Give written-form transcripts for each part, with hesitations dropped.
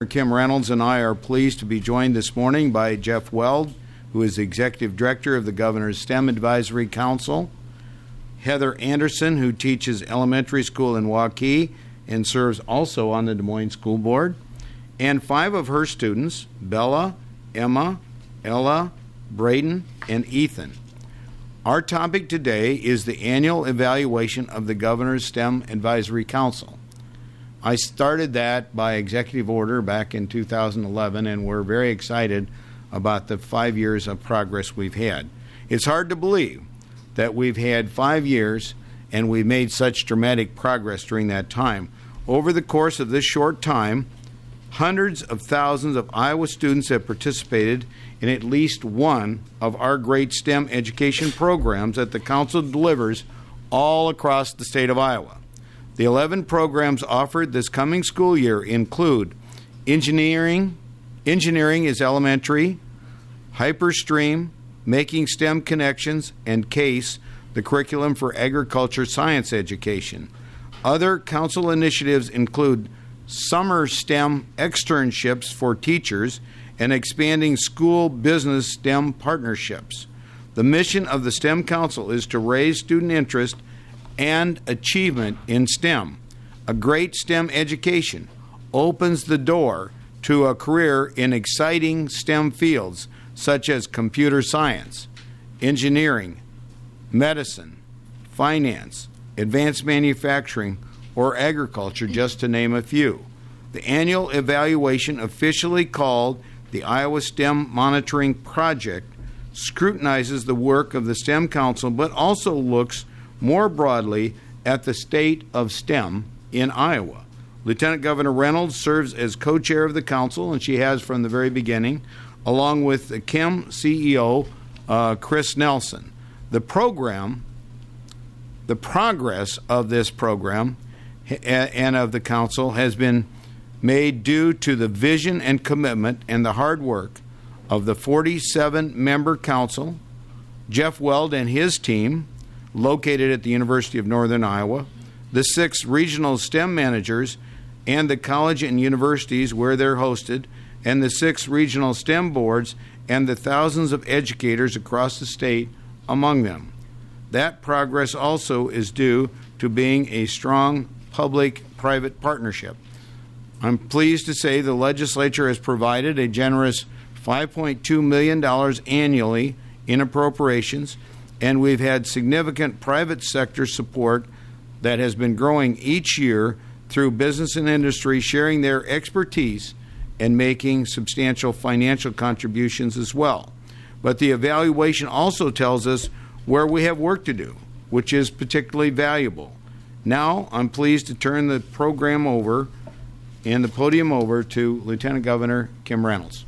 Kim Reynolds and I are pleased to be joined this morning by Jeff Weld, who is the Executive Director of the Governor's STEM Advisory Council, Heather Anderson, who teaches elementary school in Waukee and serves also on the Des Moines School Board, and 5 of her students, Bella, Emma, Ella, Braden, and Ethan. Our topic today is the annual evaluation of the Governor's STEM Advisory Council. I started that by executive order back in 2011, and we're very excited about the 5 years of progress we've had. It's hard to believe that we've had 5 years and we've made such dramatic progress during that time. Over the course of this short time, hundreds of thousands of Iowa students have participated in at least one of our great STEM education programs that the Council delivers all across the state of Iowa. The 11 programs offered this coming school year include engineering is elementary, Hyperstream, Making STEM Connections, and CASE, the curriculum for agriculture science education. Other council initiatives include summer STEM externships for teachers and expanding school business STEM partnerships. The mission of the STEM Council is to raise student interest and achievement in STEM. A great STEM education opens the door to a career in exciting STEM fields such as computer science, engineering, medicine, finance, advanced manufacturing, or agriculture, just to name a few. The annual evaluation, officially called the Iowa STEM Monitoring Project, scrutinizes the work of the STEM Council, but also looks more broadly at the state of STEM in Iowa. Lieutenant Governor Reynolds serves as co-chair of the council, and she has from the very beginning, along with the Kim CEO, Chris Nelson. The progress of this program and of the council has been made due to the vision and commitment and the hard work of the 47-member council, Jeff Weld and his team, located at the University of Northern Iowa, the 6 regional STEM managers and the college and universities where they're hosted, and the 6 regional STEM boards and the thousands of educators across the state among them. That progress also is due to being a strong public-private partnership. I'm pleased to say the legislature has provided a generous $5.2 million annually in appropriations, and we've had significant private sector support that has been growing each year through business and industry sharing their expertise and making substantial financial contributions as well. But the evaluation also tells us where we have work to do, which is particularly valuable. Now, I'm pleased to turn the program over and the podium over to Lieutenant Governor Kim Reynolds.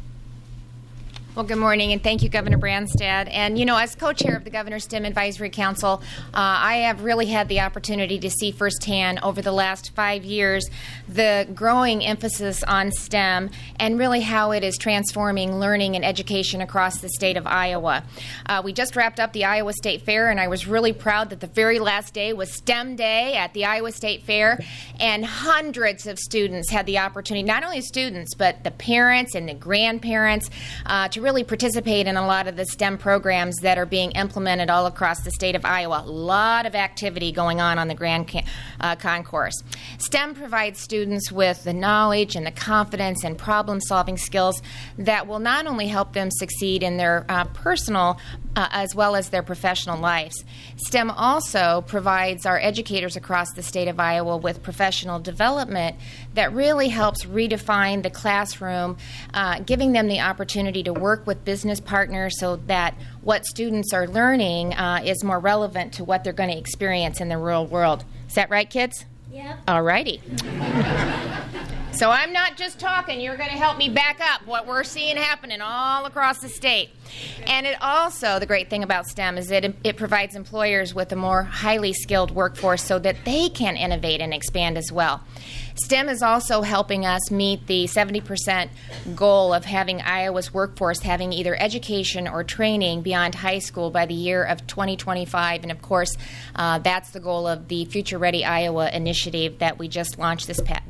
Well, good morning, and thank you, Governor Branstad. And, as co-chair of the Governor's STEM Advisory Council, I have really had the opportunity to see firsthand over the last 5 years the growing emphasis on STEM and really how it is transforming learning and education across the state of Iowa. We just wrapped up the Iowa State Fair, and I was really proud that the very last day was STEM Day at the Iowa State Fair, and hundreds of students had the opportunity, not only students, but the parents and the grandparents, to really participate in a lot of the STEM programs that are being implemented all across the state of Iowa. A lot of activity going on the Grand Concourse. STEM provides students with the knowledge and the confidence and problem-solving skills that will not only help them succeed in their personal as well as their professional lives. STEM also provides our educators across the state of Iowa with professional development that really helps redefine the classroom, giving them the opportunity to work with business partners so that what students are learning is more relevant to what they're going to experience in the real world. Is that right, kids? Yep. All righty. So I'm not just talking. You're going to help me back up what we're seeing happening all across the state. And it also, the great thing about STEM is that it provides employers with a more highly skilled workforce so that they can innovate and expand as well. STEM is also helping us meet the 70% goal of having Iowa's workforce having either education or training beyond high school by the year of 2025. And of course, that's the goal of the Future Ready Iowa initiative that we just launched this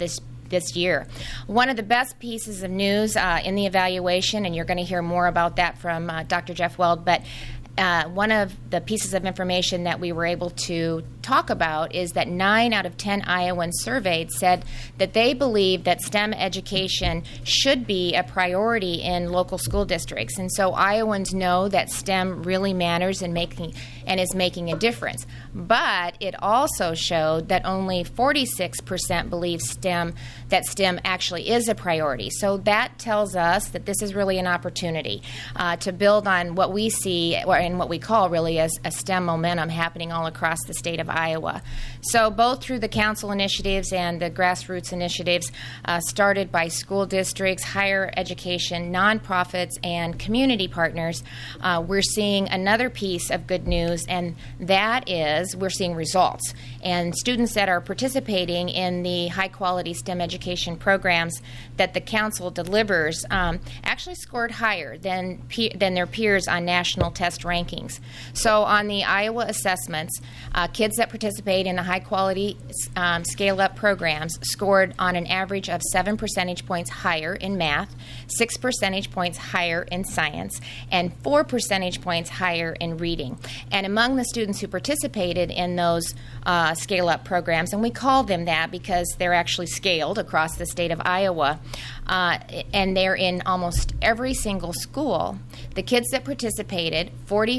this year. One of the best pieces of news in the evaluation, and you're going to hear more about that from Dr. Jeff Weld, but one of the pieces of information that we were able to talk about is that 9 out of 10 Iowans surveyed said that they believe that STEM education should be a priority in local school districts. And so Iowans know that STEM really matters and is making a difference. But it also showed that only 46% believe that STEM actually is a priority. So that tells us that this is really an opportunity to build on what we see, and what we call really as a STEM momentum happening all across the state of Iowa. So both through the council initiatives and the grassroots initiatives started by school districts, higher education, nonprofits, and community partners, we're seeing another piece of good news, and that is we're seeing results. And students that are participating in the high-quality STEM education programs that the council delivers actually scored higher than their peers on national test rankings. So on the Iowa assessments, kids that participate in the high-quality scale-up programs scored on an average of 7 percentage points higher in math, 6 percentage points higher in science, and 4 percentage points higher in reading. And among the students who participated in those scale-up programs, and we call them that because they're actually scaled across the state of Iowa, and they're in almost every single school, the kids that participated,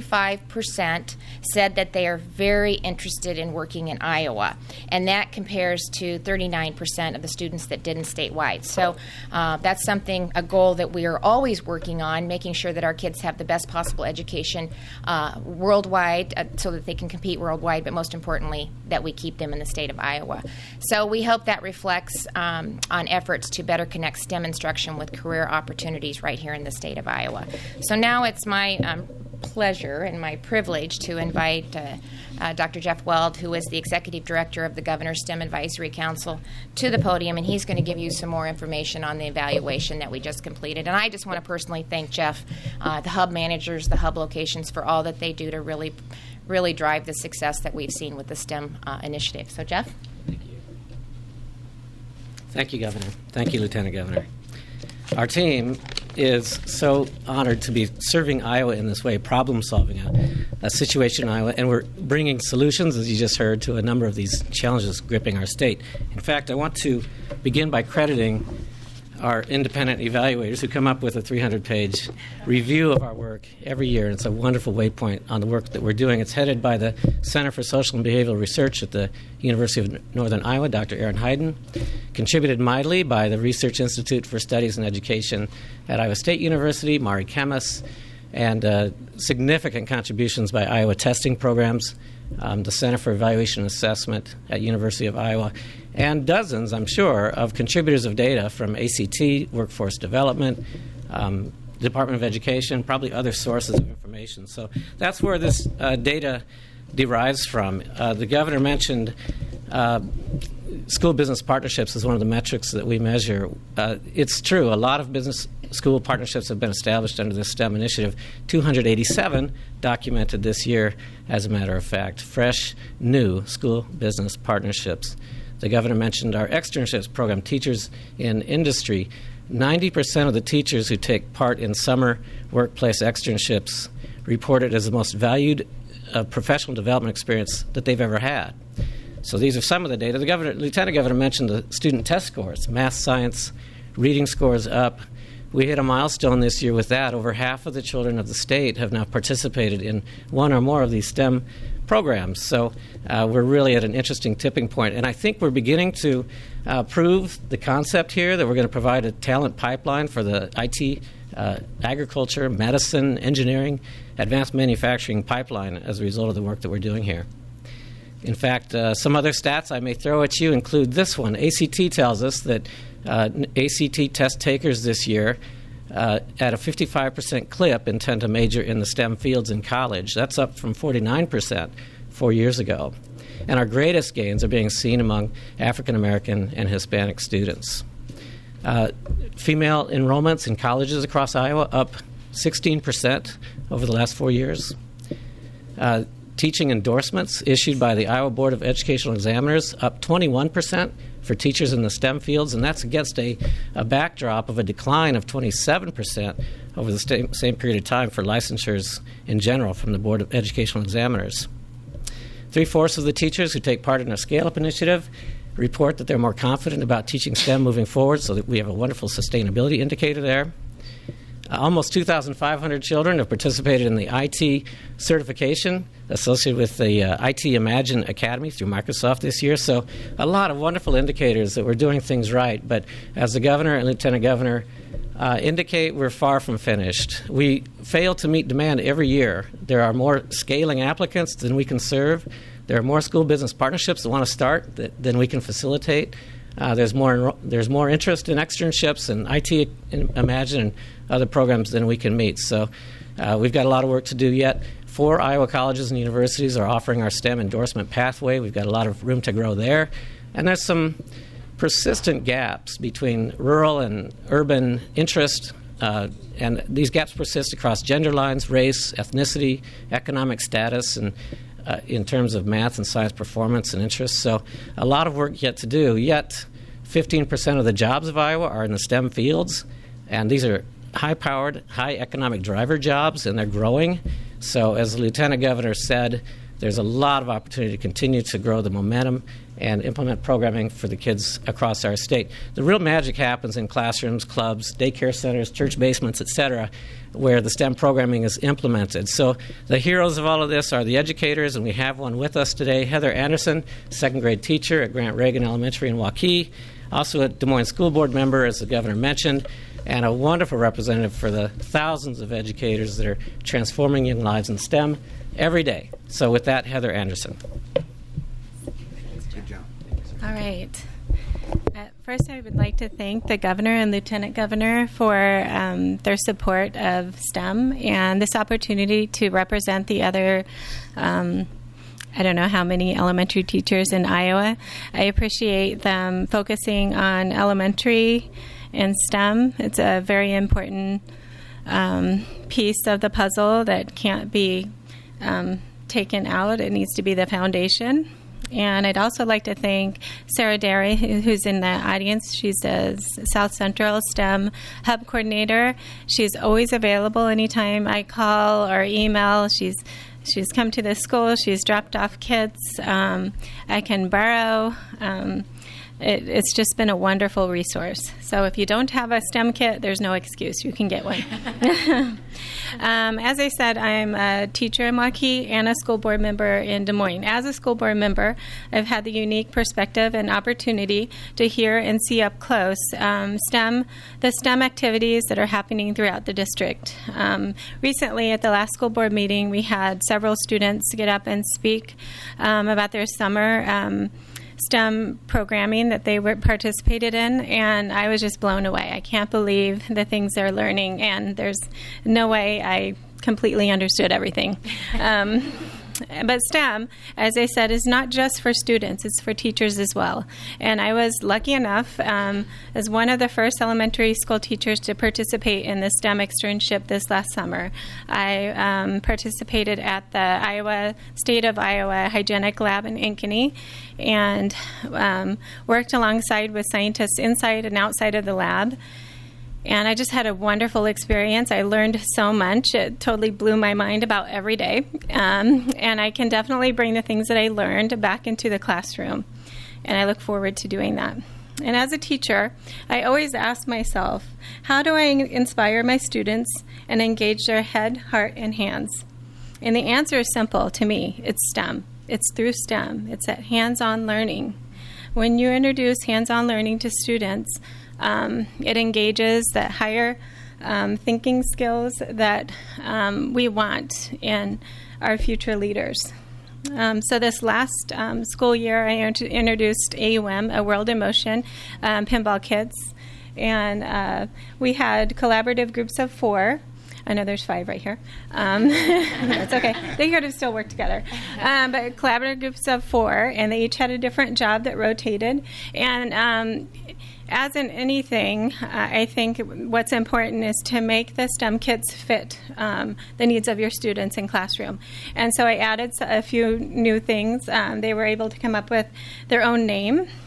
45% said that they are very interested in working in Iowa, and that compares to 39% of the students that didn't statewide. So that's a goal that we are always working on, making sure that our kids have the best possible education worldwide so that they can compete worldwide, but most importantly, that we keep them in the state of Iowa. So we hope that reflects on efforts to better connect STEM instruction with career opportunities right here in the state of Iowa. So now it's my pleasure and my privilege to invite Dr. Jeff Weld, who is the Executive Director of the Governor's STEM Advisory Council, to the podium, and he's going to give you some more information on the evaluation that we just completed. And I just want to personally thank Jeff, the hub managers, the hub locations, for all that they do to really drive the success that we've seen with the STEM initiative. So, Jeff? Thank you. Thank you, Governor. Thank you, Lieutenant Governor. Our team is so honored to be serving Iowa in this way, problem-solving a situation in Iowa, and we're bringing solutions, as you just heard, to a number of these challenges gripping our state. In fact, I want to begin by crediting our independent evaluators who come up with a 300-page review of our work every year. It's a wonderful waypoint on the work that we're doing. It's headed by the Center for Social and Behavioral Research at the University of Northern Iowa, Dr. Aaron Hayden, contributed mightily by the Research Institute for Studies in Education at Iowa State University, Mari Kemis, and significant contributions by Iowa Testing Programs, the Center for Evaluation and Assessment at University of Iowa, and dozens, I'm sure, of contributors of data from ACT, Workforce Development, Department of Education, probably other sources of information. So that's where this data derives from. The governor mentioned school business partnerships as one of the metrics that we measure. It's true. A lot of business school partnerships have been established under this STEM initiative. 287 documented this year, as a matter of fact. Fresh, new school business partnerships. The governor mentioned our externships program, Teachers in Industry. 90% of the teachers who take part in summer workplace externships report it as the most valued professional development experience that they've ever had. So these are some of the data. The Lieutenant Governor mentioned the student test scores, math, science, reading scores up. We hit a milestone this year with that. Over half of the children of the state have now participated in one or more of these STEM programs. So we're really at an interesting tipping point. And I think we're beginning to prove the concept here that we're going to provide a talent pipeline for the IT, agriculture, medicine, engineering, advanced manufacturing pipeline as a result of the work that we're doing here. In fact, some other stats I may throw at you include this one. ACT tells us that ACT test takers this year at a 55% clip intend to major in the STEM fields in college. That's up from 49% 4 years ago. And our greatest gains are being seen among African American and Hispanic students. Female enrollments in colleges across Iowa up 16% over the last 4 years. Teaching endorsements issued by the Iowa Board of Educational Examiners up 21% for teachers in the STEM fields, and that's against a backdrop of a decline of 27% over the same period of time for licensures in general from the Board of Educational Examiners. 3/4 of the teachers who take part in our Scale Up initiative report that they're more confident about teaching STEM moving forward, so that we have a wonderful sustainability indicator there. Almost 2,500 children have participated in the IT certification associated with the IT Imagine Academy through Microsoft this year. So a lot of wonderful indicators that we're doing things right. But as the governor and lieutenant governor indicate, we're far from finished. We fail to meet demand every year. There are more scaling applicants than we can serve. There are more school business partnerships that want to start than we can facilitate. There's more interest in externships and IT Imagine and other programs than we can meet. So we've got a lot of work to do yet. 4 Iowa colleges and universities are offering our STEM endorsement pathway. We've got a lot of room to grow there. And there's some persistent gaps between rural and urban interest, and these gaps persist across gender lines, race, ethnicity, economic status, and in terms of math and science performance and interest. So a lot of work yet to do. Yet 15% of the jobs of Iowa are in the STEM fields, and these are high-powered, high-economic driver jobs, and they're growing. So as the lieutenant governor said, there's a lot of opportunity to continue to grow the momentum and implement programming for the kids across our state. The real magic happens in classrooms, clubs, daycare centers, church basements, etc., where the STEM programming is implemented. So the heroes of all of this are the educators, and we have one with us today, Heather Anderson, second grade teacher at Grant Reagan Elementary in Waukee, also a Des Moines School Board member, as the governor mentioned, and a wonderful representative for the thousands of educators that are transforming young lives in STEM every day. So with that, Heather Anderson. Good job. All right. First, I would like to thank the governor and lieutenant governor for their support of STEM and this opportunity to represent the other I don't know how many elementary teachers in Iowa. I appreciate them focusing on elementary and STEM. It's a very important piece of the puzzle that can't be taken out. It needs to be the foundation. And I'd also like to thank Sarah Derry, who's in the audience. She's the South Central STEM Hub Coordinator. She's always available anytime I call or email. She's come to the school. She's dropped off kits. I can borrow. It's just been a wonderful resource. So if you don't have a STEM kit, there's no excuse. You can get one. As I said, I'm a teacher in Waukee and a school board member in Des Moines. As a school board member, I've had the unique perspective and opportunity to hear and see up close the STEM activities that are happening throughout the district. Recently, at the last school board meeting, we had several students get up and speak about their summer STEM programming that they participated in, and I was just blown away. I can't believe the things they're learning, and there's no way I completely understood everything. But STEM, as I said, is not just for students, it's for teachers as well. And I was lucky enough, as one of the first elementary school teachers to participate in the STEM externship this last summer. I participated at the State of Iowa Hygienic Lab in Ankeny, and worked alongside with scientists inside and outside of the lab. And I just had a wonderful experience. I learned so much. It totally blew my mind about every day. And I can definitely bring the things that I learned back into the classroom. And I look forward to doing that. And as a teacher, I always ask myself, how do I inspire my students and engage their head, heart, and hands? And the answer is simple to me. It's STEM. It's through STEM. It's that hands-on learning. When you introduce hands-on learning to students, it engages that higher thinking skills that we want in our future leaders. So this last school year, I introduced AUM, A World in Motion, Pinball Kids. And we had collaborative groups of 4. I know there's 5 right here. That's okay. They could have still worked together. But collaborative groups of 4, and they each had a different job that rotated. And as in anything, I think what's important is to make the STEM kits fit the needs of your students in classroom. And so I added a few new things. They were able to come up with their own name.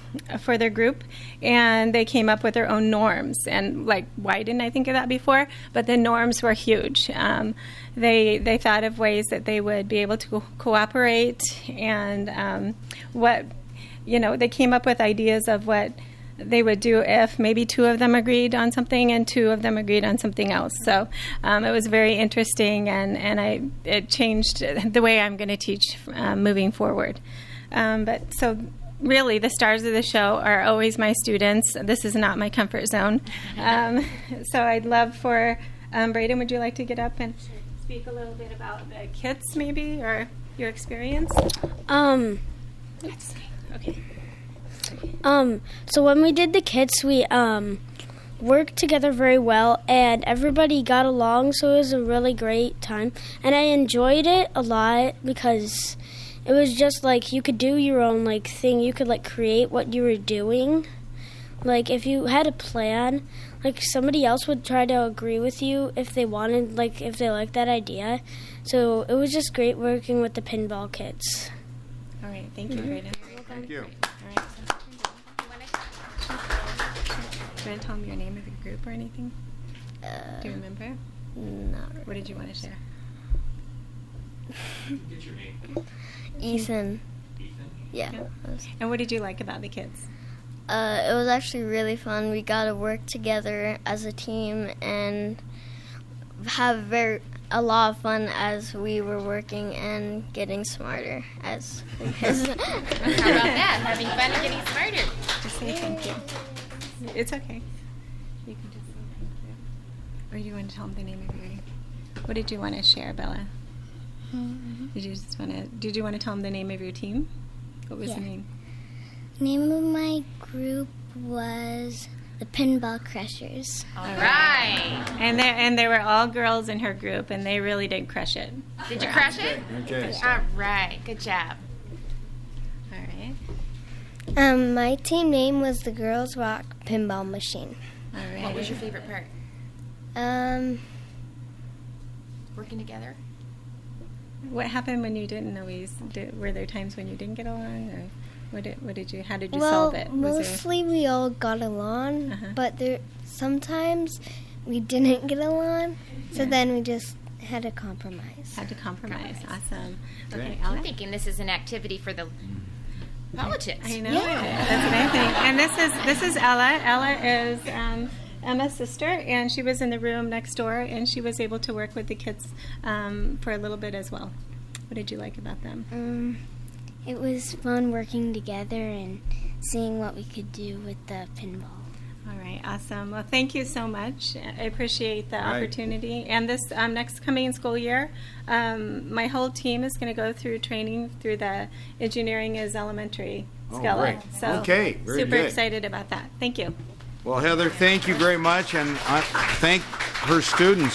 for their group, and they came up with their own norms. And like, why didn't I think of that before? But the norms were huge. They thought of ways that they would be able to cooperate, and they came up with ideas of what they would do if maybe two of them agreed on something and two of them agreed on something else. So it was very interesting, and it changed the way I'm going to teach moving forward. But so really, the stars of the show are always my students. This is not my comfort zone. So I'd love for Braden, would you like to get up and speak a little bit about the kids, maybe, or your experience? Okay. So when we did the kits, we worked together very well, and everybody got along, so it was a really great time. And I enjoyed it a lot because it was just like you could do your own like thing. You could like create what you were doing. Like if you had a plan, like somebody else would try to agree with you if they wanted, like if they liked that idea. So it was just great working with the pinball kits. All right, thank you, Braden. Thank you. All right. Do you want to tell them your name of your group or anything? Do you remember? No. What did you want to share? Get your name. Ethan. Ethan? Yeah. And what did you like about the kids? It was actually really fun. We got to work together as a team and have a lot of fun as we were working and getting smarter as How about that? Having fun and getting smarter. Just say thank you. It's okay. You can just say thank you. Or you want to tell them the name of your... What did you want to share, Bella? Did you want to tell them the name of your team? What was the name? Name of my group was the Pinball Crushers. All right. And they were all girls in her group, and they really did crush it. Did you crush it? Okay. All right. Good job. All right. My team name was the Girls Rock Pinball Machine. All right. What was your favorite part? Working together? What happened when you didn't always were there times when you didn't get along, or how did you solve it? Mostly we all got along, but sometimes we didn't get along, so then we just had to compromise. Awesome. Okay, I'm Ella? thinking this is an activity for the politics. I know. Yeah. That's what I think. And this is Ella. Ella is Emma's sister, and she was in the room next door, and she was able to work with the kids for a little bit as well. What did you like about them? It was fun working together and seeing what we could do with the pinball. All right, awesome. Well, thank you so much. I appreciate the Right. opportunity. And this next coming school year, my whole team is going to go through training through the Engineering is Elementary Scala. great. So Okay, very super good. excited about that. Thank you. Well, Heather, thank you very much, and I thank her students.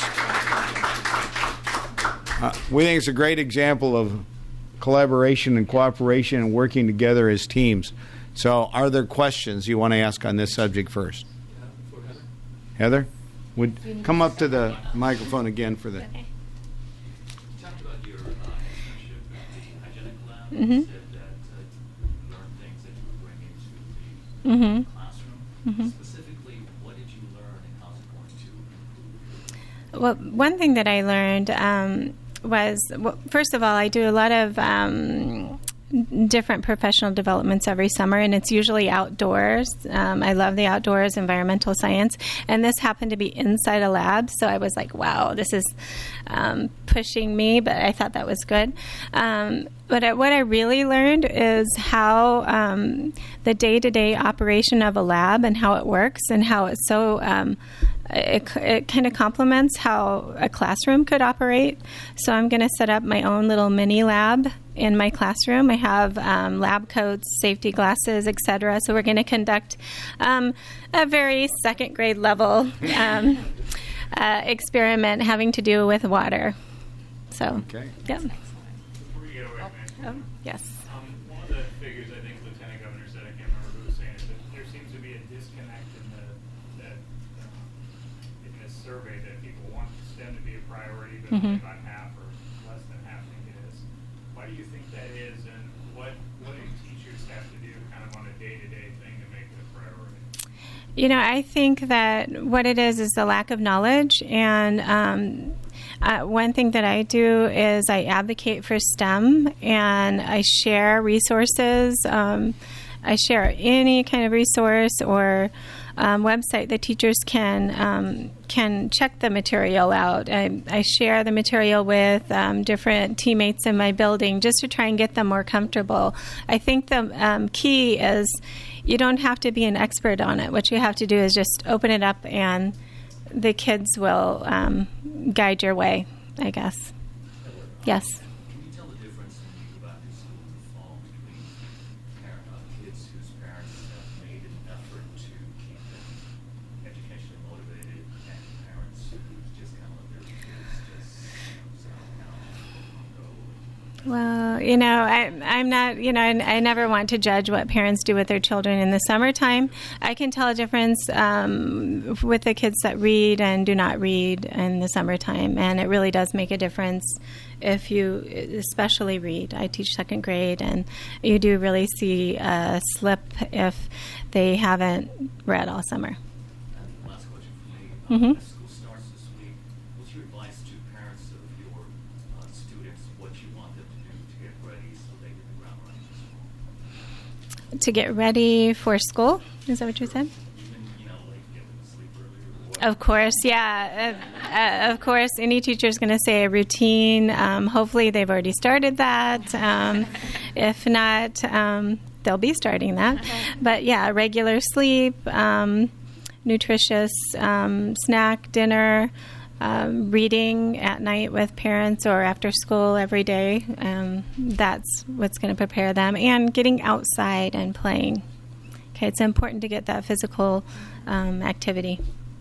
We think it's a great example of collaboration and cooperation and working together as teams. So are there questions you want to ask on this subject first? For Heather. Heather, would come up to the microphone again for the... Okay. You talked about your internship at the hygienic lab. Mhm. You said that you learned things that you were bringing to the classroom. Specifically, what did you learn and how's it going to improve? Well, one thing that I learned was, first of all, I do a lot of different professional developments every summer, and it's usually outdoors. I love the outdoors, environmental science, and this happened to be inside a lab, so I was like, wow, this is pushing me, but I thought that was good. But what I really learned is how the day-to-day operation of a lab and how it works and how it's so it kind of complements how a classroom could operate. So I'm going to set up my own little mini lab in my classroom. I have lab coats, safety glasses, etc. So we're going to conduct a very second grade level experiment having to do with water. So, Okay. yep. Before you get away from it, Yes. one of the figures I think Lieutenant Governor said, I can't remember who was saying it, but there seems to be a disconnect in this survey that people want STEM to be a priority, but only about half or less than half think it is. Why do you think that is, and what do teachers have to do kind kind of on a day-to-day thing to make it a priority? You know, I think that what it is the lack of knowledge. And one thing that I do is I advocate for STEM, and I share resources. I share any kind of resource or website that teachers can check the material out. I share the material with different teammates in my building just to try and get them more comfortable. I think the key is you don't have to be an expert on it. What you have to do is just open it up, and the kids will guide your way, I guess. Yes. Can you tell the difference when you go back to school in the fall between kids whose parents have made an effort to keep them educationally motivated and parents who just kind of let their kids just go? Well, you know, I'm not, you know, I never want to judge what parents do with their children in the summertime. I can tell a difference with the kids that read and do not read in the summertime, and it really does make a difference if you especially read. I teach second grade, and you do really see a slip if they haven't read all summer. And last question for me. As school starts this week, what's your advice to parents of your students, what you want them to do to get ready so they get the ground running for school? To get ready for school? Is that what you said? Even, like get them to sleep earlier? Of course, yeah. Of course, any teacher is going to say a routine. Hopefully, they've already started that. If not, they'll be starting that. But yeah, regular sleep, nutritious snack, dinner, reading at night with parents or after school every day. That's what's going to prepare them. And getting outside and playing. Okay, it's important to get that physical activity.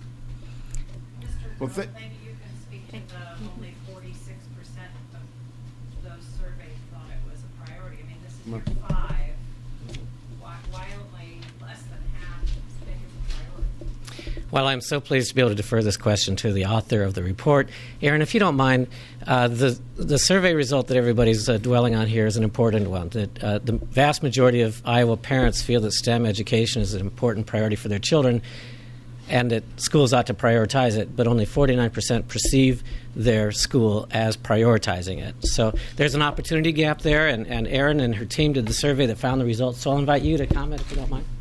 Well, Maybe you can speak to the only 46% of those surveyed thought it was a priority. I mean, this is year 5. Why only less than half think it's a priority? Well, I'm so pleased to be able to defer this question to the author of the report. Erin, if you don't mind, the survey result that everybody's dwelling on here is an important one. That the vast majority of Iowa parents feel that STEM education is an important priority for their children, and that schools ought to prioritize it, but only 49% perceive their school as prioritizing it. So there's an opportunity gap there, and Erin and her team did the survey that found the results, so I'll invite you to comment if you don't mind.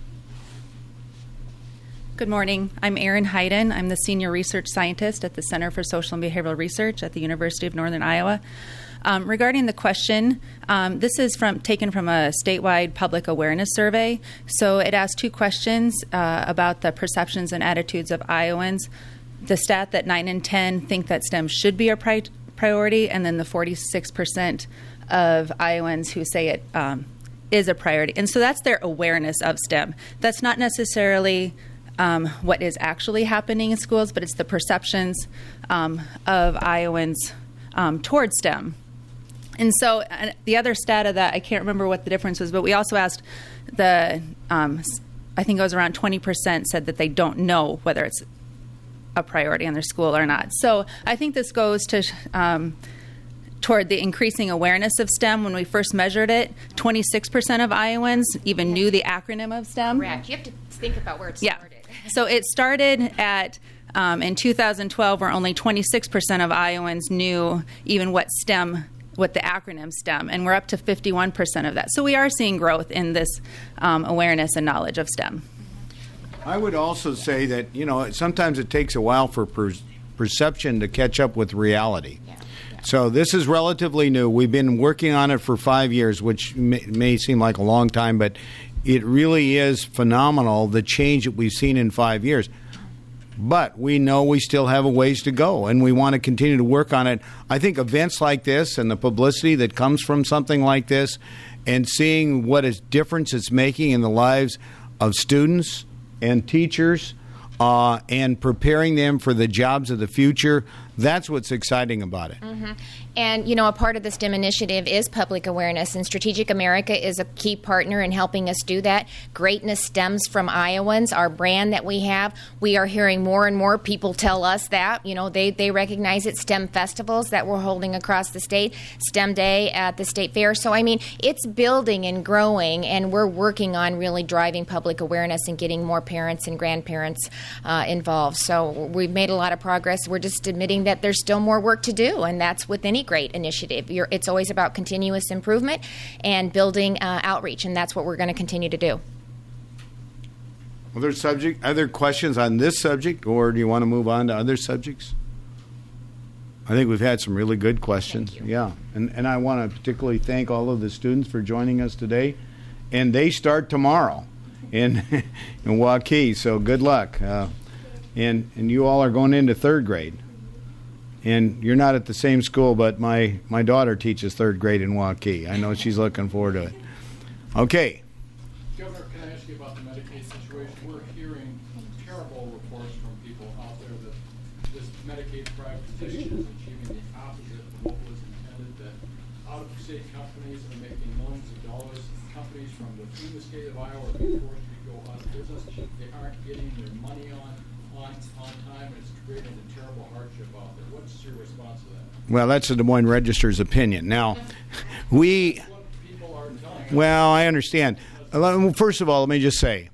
Good morning. I'm Erin Hayden. I'm the Senior Research Scientist at the Center for Social and Behavioral Research at the University of Northern Iowa. Regarding the question, this is taken from a statewide public awareness survey. So it asked 2 questions about the perceptions and attitudes of Iowans. The stat that 9 in 10 think that STEM should be a priority, and then the 46% of Iowans who say it is a priority. And so that's their awareness of STEM. That's not necessarily what is actually happening in schools, but it's the perceptions of Iowans towards STEM. And so the other stat of that, I can't remember what the difference was, but we also asked I think it was around 20% said that they don't know whether it's a priority in their school or not. So I think this goes to toward the increasing awareness of STEM. When we first measured it, 26% of Iowans even knew the acronym of STEM. Correct. You have to think about where it started. So it started at, in 2012, where only 26% of Iowans knew even what the acronym STEM, and we're up to 51% of that. So we are seeing growth in this awareness and knowledge of STEM. I would also say that, sometimes it takes a while for perception to catch up with reality. Yeah. So this is relatively new. We've been working on it for 5 years, which may seem like a long time, but it really is phenomenal, the change that we've seen in 5 years. But we know we still have a ways to go, and we want to continue to work on it. I think events like this and the publicity that comes from something like this and seeing what a difference it's making in the lives of students and teachers and preparing them for the jobs of the future, That's what's exciting about it. And, a part of the STEM initiative is public awareness, and Strategic America is a key partner in helping us do that. Greatness stems from Iowans, our brand that we have. We are hearing more and more people tell us that. They recognize it. STEM festivals that we're holding across the state, STEM Day at the State Fair. So, it's building and growing, and we're working on really driving public awareness and getting more parents and grandparents involved. So we've made a lot of progress. We're just admitting that there's still more work to do, and that's with any great initiative. It's always about continuous improvement and building outreach, and that's what we're going to continue to do. Other questions on this subject, or do you want to move on to other subjects? I think we've had some really good questions. Thank you. Yeah, and I want to particularly thank all of the students for joining us today. And they start tomorrow in Waukee, so good luck. And you all are going into third grade. And you're not at the same school, but my daughter teaches third grade in Waukee. I know she's looking forward to it. Okay. Governor, can I ask you about the Medicaid situation? We're hearing terrible reports from people out there that this Medicaid privatization is achieving the opposite of what was intended, that out-of-state companies are making millions of dollars. Companies from within the state of Iowa are being forced to go out of business. They aren't getting their money on time, and it's creating a terrible hardship out there. What's your response to that? Well, that's the Des Moines Register's opinion. Now, I understand. First of all, let me just say,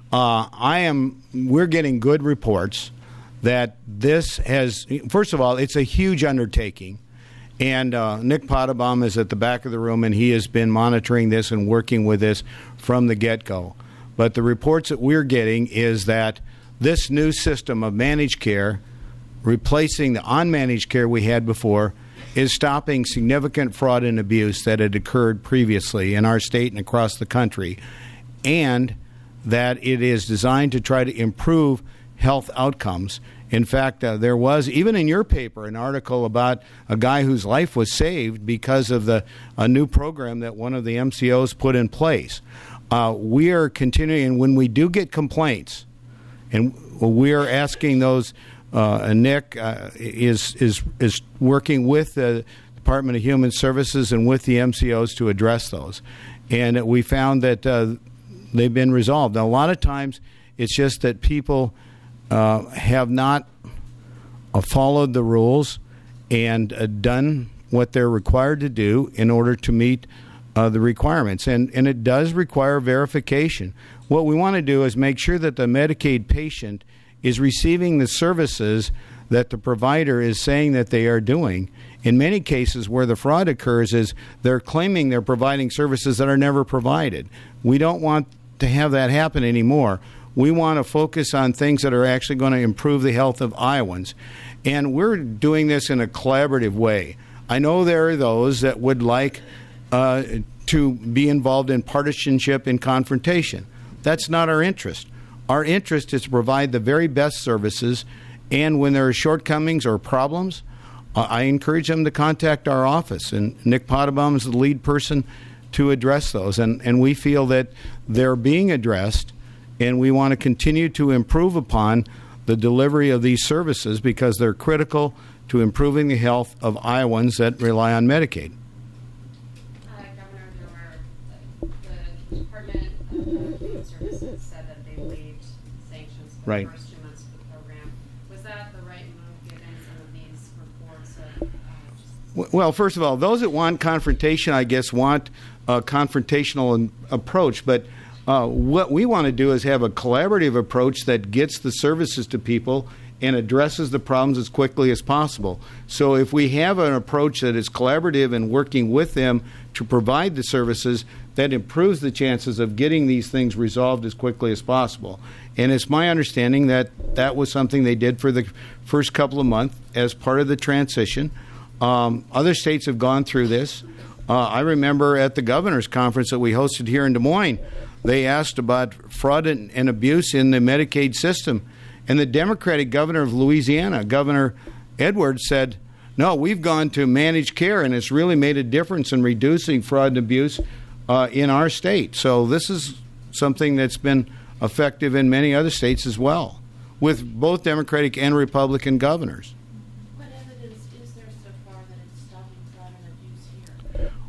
we're getting good reports that this has, first of all, it's a huge undertaking. And Nick Potabom is at the back of the room, and he has been monitoring this and working with this from the get-go. But the reports that we're getting is that this new system of managed care, replacing the unmanaged care we had before, is stopping significant fraud and abuse that had occurred previously in our state and across the country, and that it is designed to try to improve health outcomes. In fact, there was, even in your paper, an article about a guy whose life was saved because of a new program that one of the MCOs put in place. We are continuing, and when we do get complaints, and we are asking those, Nick is working with the Department of Human Services and with the MCOs to address those. And we found that they've been resolved. Now, a lot of times it's just that people have not followed the rules and done what they're required to do in order to meet the requirements. And it does require verification. What we want to do is make sure that the Medicaid patient is receiving the services that the provider is saying that they are doing. In many cases where the fraud occurs is they're claiming they're providing services that are never provided. We don't want to have that happen anymore. We want to focus on things that are actually going to improve the health of Iowans. And we're doing this in a collaborative way. I know there are those that would like to be involved in partisanship and confrontation. That's not our interest. Our interest is to provide the very best services, and when there are shortcomings or problems, I encourage them to contact our office. And Nick Potabom is the lead person to address those. And we feel that they're being addressed, and we want to continue to improve upon the delivery of these services because they're critical to improving the health of Iowans that rely on Medicaid. Governor, the Department of Human Services said that they waived sanctions for Right. the first 2 months of the program. Was that the right move given some of these reports of Well, first of all, those that want confrontation, I guess, want a confrontational approach. But what we want to do is have a collaborative approach that gets the services to people and addresses the problems as quickly as possible. So if we have an approach that is collaborative and working with them to provide the services, that improves the chances of getting these things resolved as quickly as possible. And it's my understanding that that was something they did for the first couple of months as part of the transition. Other states have gone through this. I remember at the governor's conference that we hosted here in Des Moines, they asked about fraud and abuse in the Medicaid system. And the Democratic governor of Louisiana, Governor Edwards, said, no, we've gone to managed care, and it's really made a difference in reducing fraud and abuse in our state. So this is something that's been effective in many other states as well, with both Democratic and Republican governors. What evidence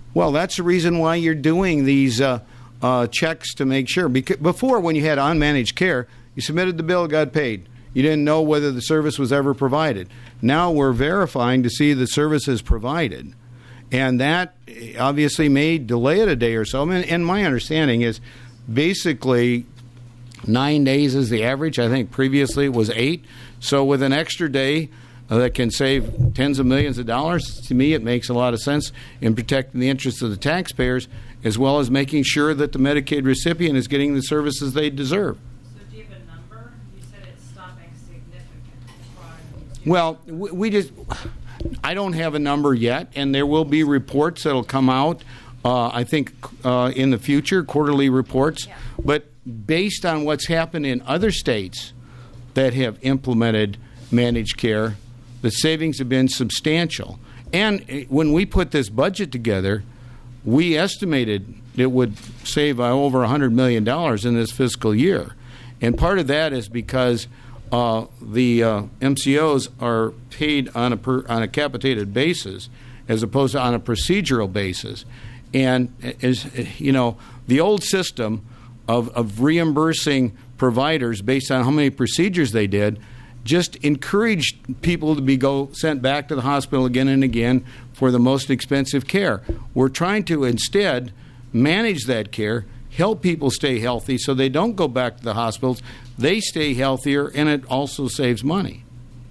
Well, that's the reason why you're doing these checks to make sure. Because before, when you had unmanaged care, you submitted the bill, got paid. You didn't know whether the service was ever provided. Now we're verifying to see the service is provided. And that obviously may delay it a day or so. And my understanding is basically 9 days is the average. I think previously it was 8. So with an extra day that can save tens of millions of dollars, to me it makes a lot of sense in protecting the interests of the taxpayers, as well as making sure that the Medicaid recipient is getting the services they deserve. So do you have a number? You said it's stopping significant fraud. Well, we just, I don't have a number yet, and there will be reports that'll come out, I think, in the future, quarterly reports. Yeah. But based on what's happened in other states that have implemented managed care, the savings have been substantial. And when we put this budget together, we estimated it would save over $100 million in this fiscal year. And part of that is because the MCOs are paid on a capitated basis as opposed to on a procedural basis. And, as you know, the old system of reimbursing providers based on how many procedures they did just encouraged people to be sent back to the hospital again and again for the most expensive care. We're trying to instead manage that care, help people stay healthy so they don't go back to the hospitals, they stay healthier, and it also saves money.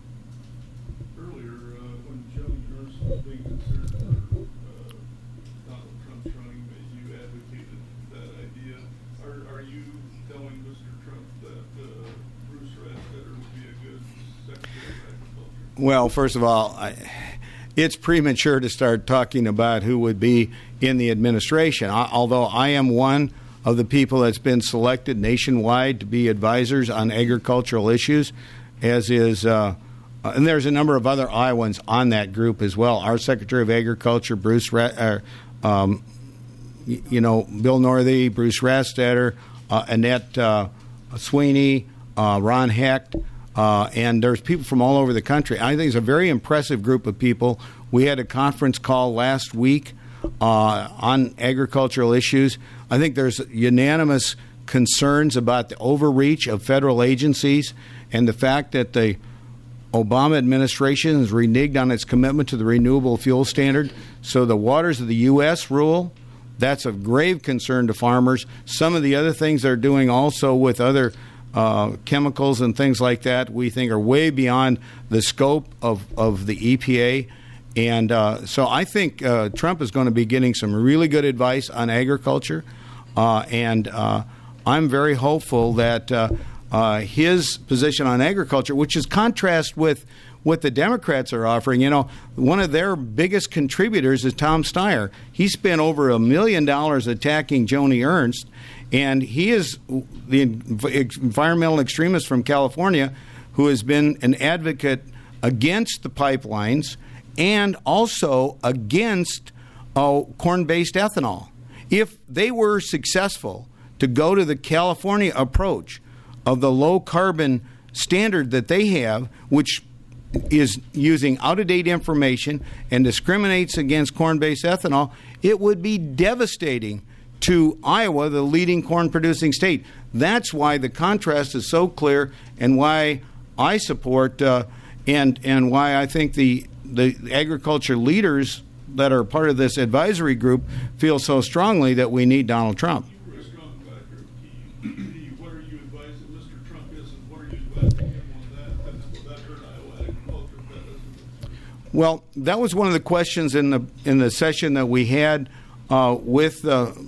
Earlier, when Joni Ernst was being considered for Donald Trump's running mate, you advocated that idea. Are you telling Mr. Trump that Bruce Rastetter would be a good Secretary of Agriculture? Well, first of all, it's premature to start talking about who would be in the administration, although I am one of the people that's been selected nationwide to be advisors on agricultural issues, as is, and there's a number of other Iowans on that group as well. Our Secretary of Agriculture, Bill Northey, Bruce Rastetter, Annette Sweeney, Ron Hecht, and there's people from all over the country. I think it's a very impressive group of people. We had a conference call last week on agricultural issues. I think there's unanimous concerns about the overreach of federal agencies and the fact that the Obama administration has reneged on its commitment to the renewable fuel standard. So the waters of the U.S. rule. That's of grave concern to farmers. Some of the other things they're doing also with other chemicals and things like that we think are way beyond the scope of the EPA. And so I think Trump is going to be getting some really good advice on agriculture. And I'm very hopeful that his position on agriculture, which is contrast with what the Democrats are offering. You know, one of their biggest contributors is Tom Steyer. He spent over $1 million attacking Joni Ernst, and he is the environmental extremist from California who has been an advocate against the pipelines and also against corn-based ethanol. If they were successful to go to the California approach of the low-carbon standard that they have, which is using out-of-date information and discriminates against corn-based ethanol, it would be devastating to Iowa, the leading corn-producing state. That's why the contrast is so clear, and why I support and why I think the agriculture leaders that are part of this advisory group feel so strongly that we need Donald Trump. You were a strong backer of what are you advising Mr. Trump is, and what are you advising him on that? And will that hurt Iowa agriculture better? Well, that was one of the questions in the session that we had with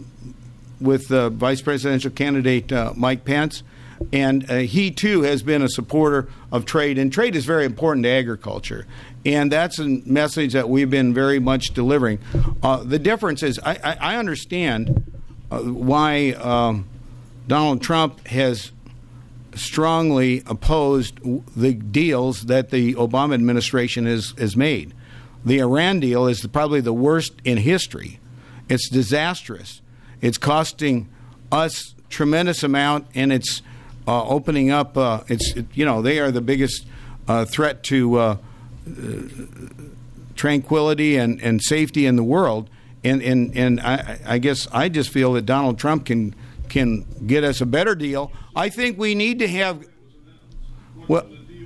the vice presidential candidate Mike Pence, and he too has been a supporter of trade, and trade is very important to agriculture, and that's a message that we've been very much delivering. The difference is I understand why Donald Trump has strongly opposed the deals that the Obama administration has made. The Iran deal is probably the worst in history. It's disastrous. It's costing us tremendous amount, and it's opening up. They are the biggest threat to tranquility and safety in the world. And I guess I just feel that Donald Trump can get us a better deal. I think we need to have. Well,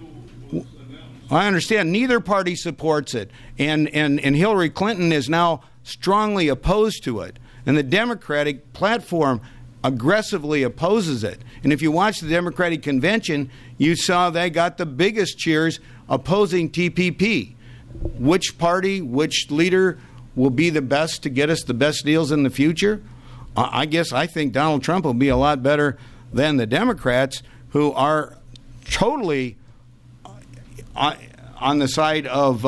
I understand neither party supports it, and Hillary Clinton is now strongly opposed to it, and the Democratic platform aggressively opposes it. And if you watch the Democratic convention, you saw they got the biggest cheers opposing TPP. Which party, which leader will be the best to get us the best deals in the future? I think Donald Trump will be a lot better than the Democrats, who are totally on the side of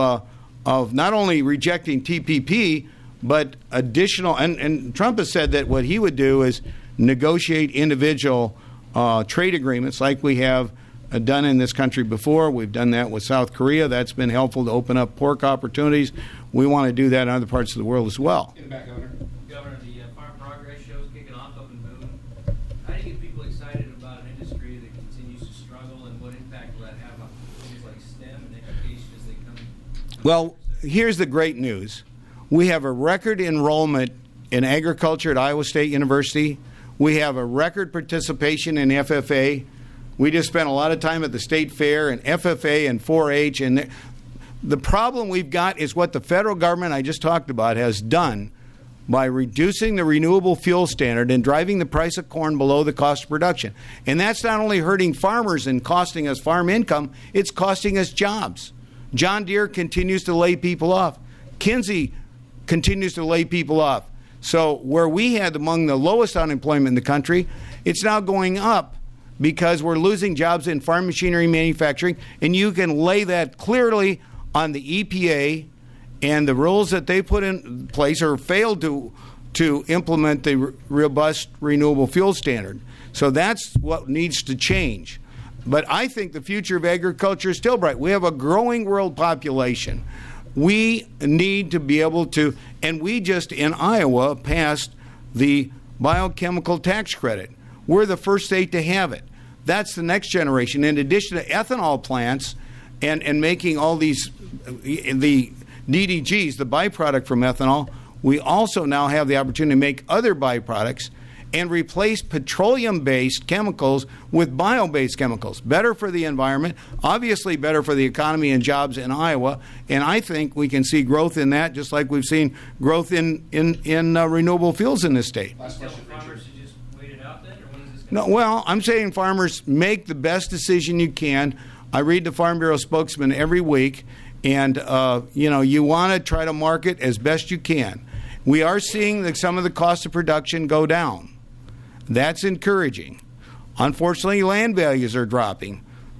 not only rejecting TPP, but additional. And Trump has said that what he would do is negotiate individual trade agreements like we have done in this country before. We've done that with South Korea. That's been helpful to open up pork opportunities. We want to do that in other parts of the world as well. In the back, Governor. Governor, the Farm Progress Show is kicking off up in Boone. How do you get people excited about an industry that continues to struggle, and what impact will that have on things like STEM and education as they come? Well, here's the great news. We have a record enrollment in agriculture at Iowa State University. We have a record participation in FFA. We just spent a lot of time at the state fair and FFA and 4-H. And the problem we've got is what the federal government I just talked about has done by reducing the renewable fuel standard and driving the price of corn below the cost of production. And that's not only hurting farmers and costing us farm income, it's costing us jobs. John Deere continues to lay people off. Kinsey continues to lay people off. So where we had among the lowest unemployment in the country, it's now going up because we're losing jobs in farm machinery manufacturing, and you can lay that clearly on the EPA and the rules that they put in place or failed to implement the robust renewable fuel standard. So that's what needs to change. But I think the future of agriculture is still bright. We have a growing world population. We need to be able to, and we just in Iowa passed the biochemical tax credit. We're the first state to have it. That's the next generation. In addition to ethanol plants and making all these, the DDGs, the byproduct from ethanol, we also now have the opportunity to make other byproducts and replace petroleum-based chemicals with bio-based chemicals. Better for the environment, obviously better for the economy and jobs in Iowa, and I think we can see growth in that just like we've seen growth in renewable fuels in this state. Last question, farmers should just wait it out then, or when is this No, well, I'm saying farmers, make the best decision you can. I read the Farm Bureau spokesman every week, and you want to try to market as best you can. We are seeing that some of the cost of production go down. That's encouraging. Unfortunately, land values are dropping.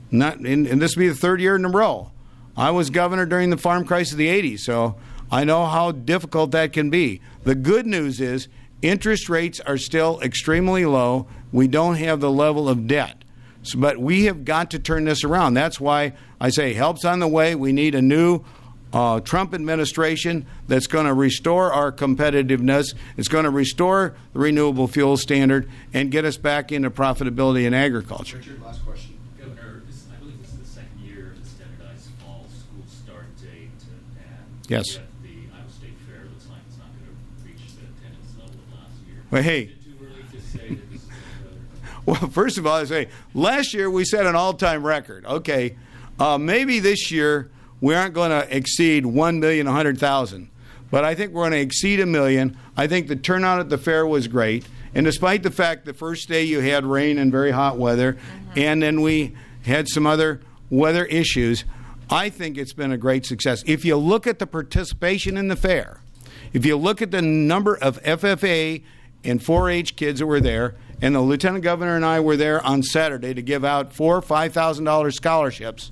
And this will be the third year in a row. I was governor during the farm crisis of the 80s, so I know how difficult that can be. The good news is interest rates are still extremely low. We don't have the level of debt. But we have got to turn this around. That's why I say help's on the way. We need a new Trump administration that's going to restore our competitiveness. It's going to restore the renewable fuel standard and get us back into profitability in agriculture. Richard, last question. Governor, I believe this is the second year of the standardized fall school start date. And yes. Yet the Iowa State Fair looks like it's not going to reach the attendance level of last year. Well, hey. Is it too early to say that this is Well, first of all, I say last year we set an all-time record. Okay, maybe this year we aren't going to exceed 1,100,000, but I think we're going to exceed 1 million. I think the turnout at the fair was great, and despite the fact the first day you had rain and very hot weather, and then we had some other weather issues, I think it's been a great success. If you look at the participation in the fair, if you look at the number of FFA and 4-H kids that were there, and the lieutenant governor and I were there on Saturday to give out $4,000 or $5,000 scholarships,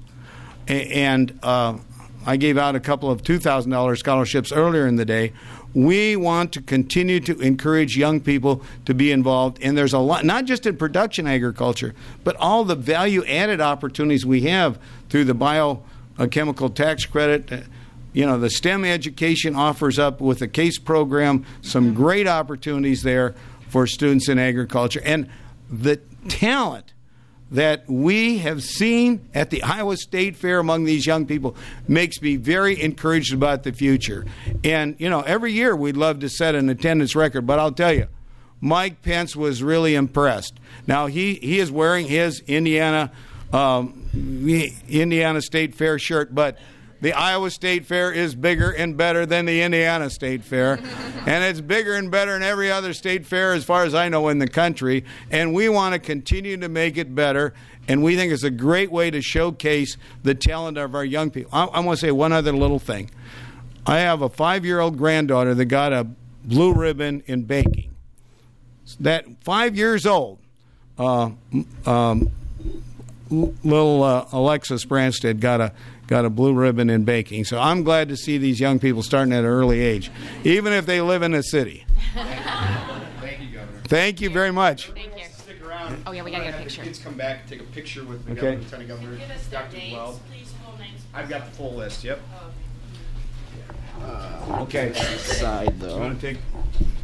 and I gave out a couple of $2,000 scholarships earlier in the day. We want to continue to encourage young people to be involved, and there's a lot, not just in production agriculture, but all the value-added opportunities we have through the biochemical tax credit. The STEM education offers up with the CASE program some great opportunities there for students in agriculture. And the talent that we have seen at the Iowa State Fair among these young people makes me very encouraged about the future. And, you know, every year we'd love to set an attendance record, but I'll tell you, Mike Pence was really impressed. Now, he is wearing his Indiana State Fair shirt, but the Iowa State Fair is bigger and better than the Indiana State Fair. And it's bigger and better than every other state fair, as far as I know, in the country. And we want to continue to make it better. And we think it's a great way to showcase the talent of our young people. I want to say one other little thing. I have a 5-year-old granddaughter that got a blue ribbon in baking. That 5 years old, little Alexis Branstad got a blue ribbon in baking. So I'm glad to see these young people starting at an early age, even if they live in a city. Thank you, Governor. Thank you very much. Thank you. Stick around. Oh, yeah, we got to get a picture. The kids come back and take a picture with the Okay. Governor, Lieutenant Governor, Give us their Dr. names, Weld. please, full names. I've got the full list, yep. Okay. Side You though. want to take